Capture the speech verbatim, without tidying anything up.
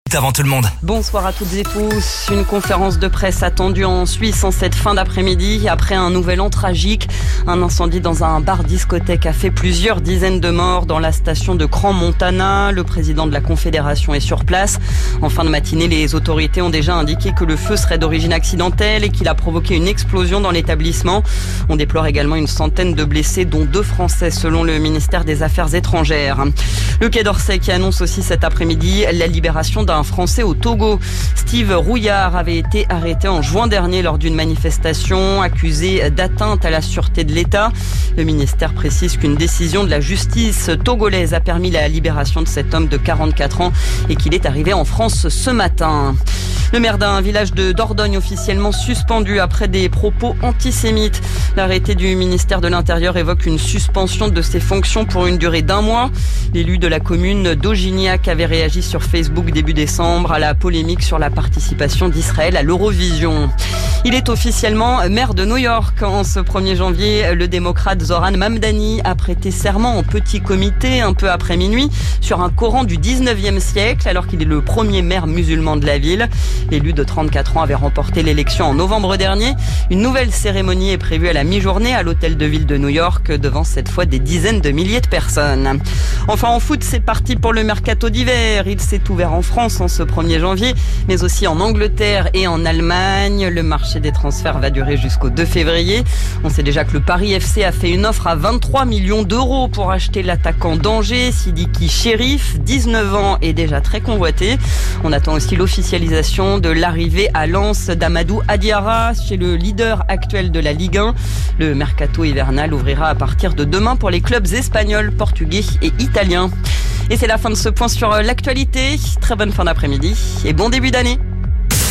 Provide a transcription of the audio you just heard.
Avant tout le monde. Bonsoir à toutes et tous. Une conférence de presse attendue en Suisse en cette fin d'après-midi après un nouvel an tragique. Un incendie dans un bar-discothèque a fait plusieurs dizaines de morts dans la station de Crans-Montana. Le président de la Confédération est sur place. En fin de matinée, les autorités ont déjà indiqué que le feu serait d'origine accidentelle et qu'il a provoqué une explosion dans l'établissement. On déplore également une centaine de blessés, dont deux Français selon le ministère des Affaires étrangères. Le Quai d'Orsay qui annonce aussi cet après-midi la libération d'un Français au Togo. Steve Rouillard avait été arrêté en juin dernier lors d'une manifestation accusé d'atteinte à la sûreté de l'État. Le ministère précise qu'une décision de la justice togolaise a permis la libération de cet homme de quarante-quatre ans et qu'il est arrivé en France ce matin. Le maire d'un village de Dordogne officiellement suspendu après des propos antisémites. L'arrêté du ministère de l'Intérieur évoque une suspension de ses fonctions pour une durée d'un mois. L'élu de la commune d'Augignac avait réagi sur Facebook début décembre à la polémique sur la participation d'Israël à l'Eurovision. Il est officiellement maire de New York. En ce premier janvier, le démocrate Zoran Mamdani a prêté serment en petit comité un peu après minuit sur un Coran du dix-neuvième siècle alors qu'il est le premier maire musulman de la ville. L'élu de trente-quatre ans avait remporté l'élection en novembre dernier. Une nouvelle cérémonie est prévue à la mi-journée à l'hôtel de ville de New York devant cette fois des dizaines de milliers de personnes. Enfin en foot, c'est parti pour le mercato d'hiver. Il s'est ouvert en France en ce premier janvier, mais aussi en Angleterre et en Allemagne. Le marché des transferts va durer jusqu'au deux février. On sait déjà que le Paris F C a fait une offre à vingt-trois millions d'euros pour acheter l'attaquant d'Angers, Sidiki Chérif, dix-neuf ans et déjà très convoité. On attend aussi l'officialisation de l'arrivée à Lens d'Amadou Adiara chez le leader actuel de la Ligue un. Le mercato hivernal ouvrira à partir de demain pour les clubs espagnols, portugais et italiens. Et c'est la fin de ce point sur l'actualité. Très bonne fin d'après-midi et bon début d'année.